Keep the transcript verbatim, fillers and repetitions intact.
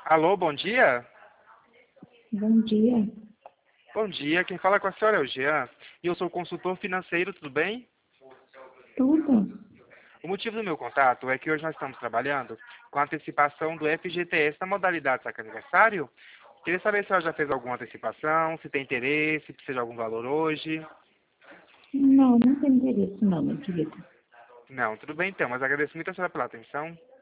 Alô, bom dia? Bom dia. Bom dia, quem fala com a senhora é o Jean e eu sou consultor financeiro, tudo bem? Tudo? O motivo do meu contato é que hoje nós estamos trabalhando com a antecipação do F G T S na modalidade saque aniversário. Queria saber se ela já fez alguma antecipação, se tem interesse, se precisa de algum valor hoje. Não, não tem interesse não, meu querido. Não, tudo bem então, mas agradeço muito a senhora pela atenção.